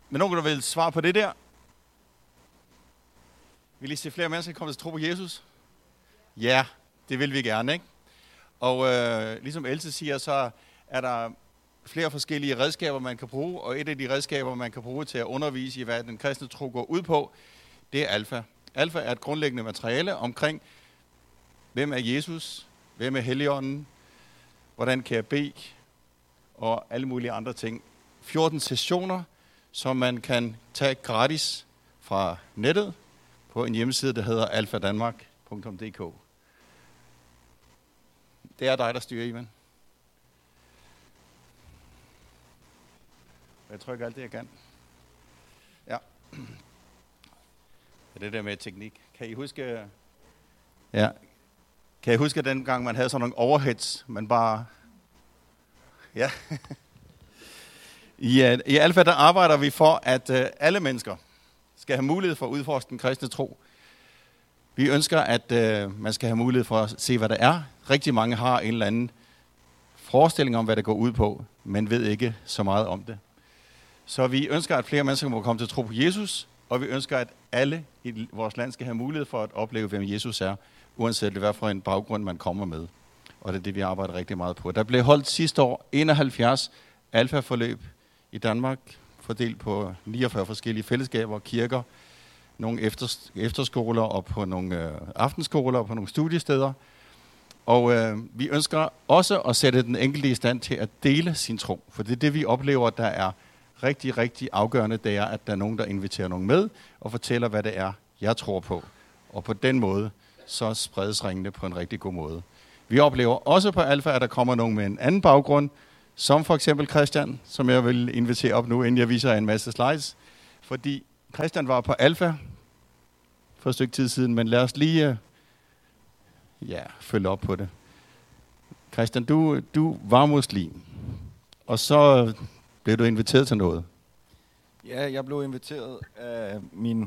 Men nogen, der vil svare på det der? Vil I se flere mennesker komme til tro på Jesus? Ja, det vil vi gerne, ikke? Og ligesom Else siger, så er der flere forskellige redskaber, man kan bruge, og et af de redskaber, man kan bruge til at undervise i, hvad den kristne tro går ud på, det er alfa. Alfa er et grundlæggende materiale omkring, hvem er Jesus, hvem er Helligånden, hvordan kan jeg bede, og alle mulige andre ting. 14 sessioner, som man kan tage gratis fra nettet på en hjemmeside, der hedder alfadanmark.dk. Det er dig, der styrer, Ivan. Jeg trykker alt det, jeg kan. Ja. Det der med teknik. Kan I huske... Ja. Kan I huske den gang, man havde sådan nogle overheads, man bare... Ja. I Alfa, der arbejder vi for, at alle mennesker skal have mulighed for at udforske den kristne tro. Vi ønsker, at man skal have mulighed for at se, hvad det er. Rigtig mange har en eller anden forestilling om, hvad det går ud på, men ved ikke så meget om det. Så vi ønsker, at flere mennesker må komme til at tro på Jesus, og vi ønsker, at alle i vores land skal have mulighed for at opleve, hvem Jesus er, uanset hvad for en baggrund man kommer med. Og det er det, vi arbejder rigtig meget på. Der blev holdt sidste år 71 alfa-forløb i Danmark, fordelt på 49 forskellige fællesskaber, kirker, nogle efterskoler og på nogle aftenskoler og på nogle studiesteder. Og vi ønsker også at sætte den enkelte i stand til at dele sin tro. For det er det, vi oplever, der er rigtig, rigtig afgørende. Det er, at der er nogen, der inviterer nogen med og fortæller, hvad det er, jeg tror på. Og på den måde, så spredes ringene på en rigtig god måde. Vi oplever også på Alfa, at der kommer nogen med en anden baggrund, som for eksempel Christian, som jeg vil invitere op nu, inden jeg viser en masse slides. Fordi Christian var på Alfa for et stykke tid siden, men lad os lige følge op på det. Christian, du var muslim, og så blev du inviteret til noget. Ja, jeg blev inviteret af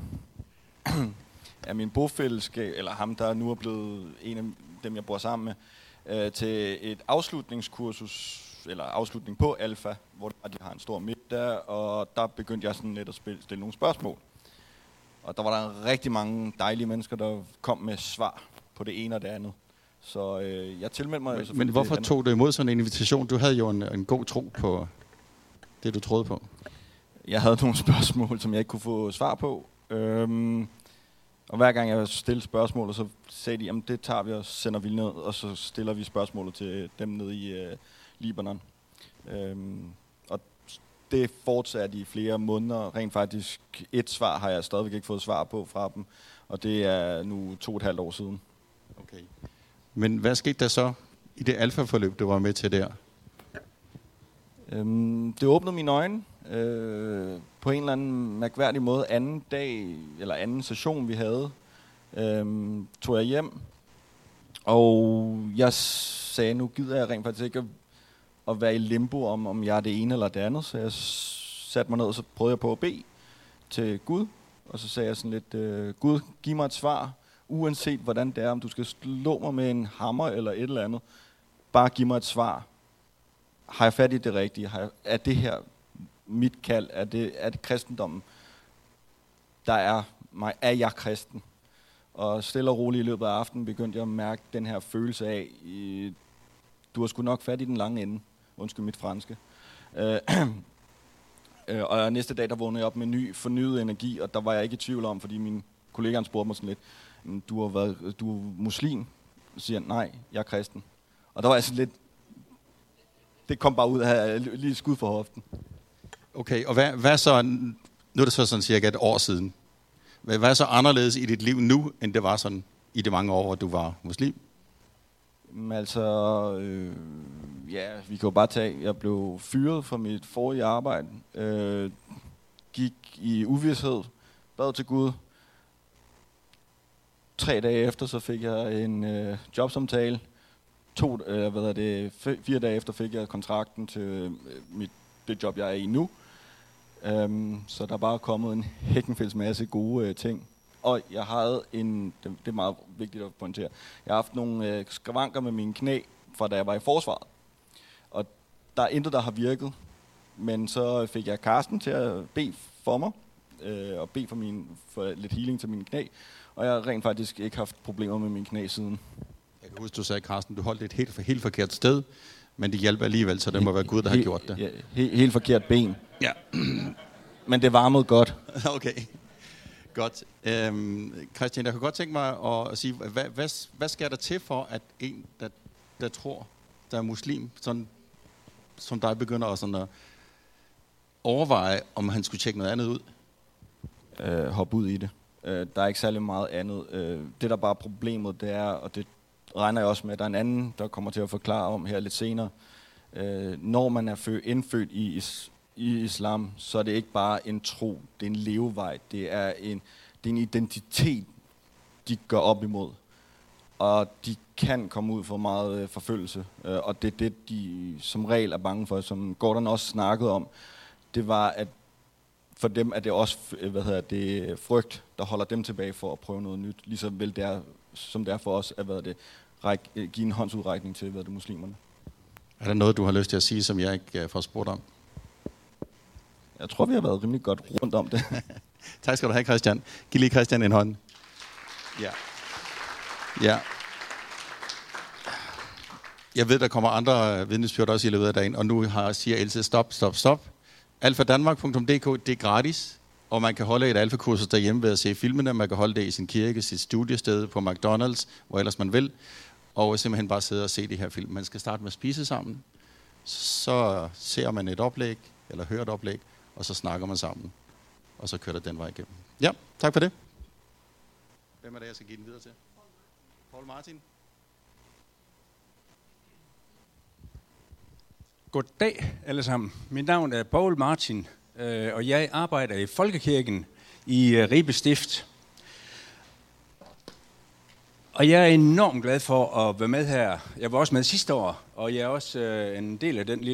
min bofællesskab, eller ham, der nu er blevet en af dem, jeg bor sammen med, til et afslutningskursus, eller afslutning på Alfa, hvor de har en stor middag, og der begyndte jeg sådan lidt at stille nogle spørgsmål. Og der var der rigtig mange dejlige mennesker, der kom med svar på det ene og det andet. Så jeg tilmeldte mig... Men hvorfor tog du imod sådan en invitation? Du havde jo en god tro på det, du troede på. Jeg havde nogle spørgsmål, som jeg ikke kunne få svar på. Og hver gang jeg stillede spørgsmål, så sagde de, jamen det tager vi og sender vi ned, og så stiller vi spørgsmålet til dem nede i Libanon. Og det fortsatte i flere måneder. Rent faktisk et svar har jeg stadigvæk ikke fået svar på fra dem, og det er nu 2,5 år siden. Okay. Men hvad skete der så i det alfa-forløb, du var med til der? Det åbnede mine øjne på en eller anden mærkværdig måde. Anden dag, eller anden session, vi havde, tog jeg hjem, og jeg sagde, nu gider jeg rent faktisk ikke at være i limbo om jeg er det ene eller det andet. Så jeg satte mig ned, og så prøvede jeg på at bede til Gud, og så sagde jeg sådan lidt, Gud, giv mig et svar, uanset hvordan det er, om du skal slå mig med en hammer eller et eller andet. Bare giv mig et svar. Har jeg fat i det rigtige? Er det her mit kald? Er det kristendommen, der er mig? Er jeg kristen? Og stille og roligt i løbet af aftenen begyndte jeg at mærke den her følelse af, du har sgu nok fat i den lange ende. Undskyld mit franske. Og næste dag, der vågnede jeg op med ny, fornyet energi, og der var jeg ikke i tvivl om, fordi min kollegaen spurgte mig sådan lidt, du er muslim? Så siger jeg, nej, jeg er kristen. Og der var jeg sådan lidt, det kom bare ud af lige skud for hoften. Okay, og hvad så, nu er det så sådan cirka et år siden. Hvad er så anderledes i dit liv nu, end det var sådan i de mange år, hvor du var muslim? Altså, vi kan jo bare tage, jeg blev fyret fra mit forrige arbejde, gik i uvished, bad til Gud. 3 dage efter, så fik jeg en jobsamtale. 4 dage efter fik jeg kontrakten til det job, jeg er i nu. Så der er bare kommet en hækkenfælds masse gode ting. Og jeg havde det er meget vigtigt at pointere, jeg har haft nogle skavanker med mine knæ, fra da jeg var i forsvaret. Og der er intet, der har virket. Men så fik jeg Karsten til at bede for mig, og bede for lidt healing til mine knæ. Og jeg har rent faktisk ikke haft problemer med mine knæ siden. Jeg kan huske, du sagde, Karsten, du holdt et helt forkert sted, men det hjælper alligevel, så det må være Gud, der har gjort det. Ja, helt forkert ben. Ja. Men det varmede godt. Okay, godt. Christian, jeg kunne godt tænke mig at sige, hvad skal der til for, at en, der tror, der er muslim, sådan, som dig begynder at overveje, om han skulle tjekke noget andet ud? Hoppe ud i det. Der er ikke særlig meget andet. Det, der bare er problemet, det er, og det regner jeg også med, at der er en anden, der kommer til at forklare om her lidt senere. Når man er indfødt i islam, så er det ikke bare en tro, det er en levevej, det er en identitet, de går op imod. Og de kan komme ud for meget forfølgelse, og det er det, de som regel er bange for, som Gordon også snakkede om. Det var, at for dem er det også frygt, der holder dem tilbage for at prøve noget nyt, ligesom vel det er, som det er for os, at give en håndsudrækning til muslimerne. Er der noget, du har lyst til at sige, som jeg ikke får spurgt om? Jeg tror, vi har været rimelig godt rundt om det. Tak skal du have, Christian. Giv lige Christian en hånd. Ja. Ja. Jeg ved, der kommer andre vidnesbyrd også i løbet af dagen, og nu siger Else, stop. alfadanmark.dk, det er gratis, og man kan holde et alfakursus derhjemme ved at se filmene, man kan holde det i sin kirke, sit studiested, på McDonald's, hvor ellers man vil, og simpelthen bare sidde og se de her film. Man skal starte med at spise sammen, så ser man et oplæg, eller hører et oplæg, og så snakker man sammen, og så kører det den vej igennem. Ja, tak for det. Hvem er det, jeg skal give den videre til? Poul Martin. Goddag alle sammen. Mit navn er Poul Martin, og jeg arbejder i Folkekirken i Ribe Stift. Og jeg er enormt glad for at være med her. Jeg var også med sidste år, og jeg er også en del af den lille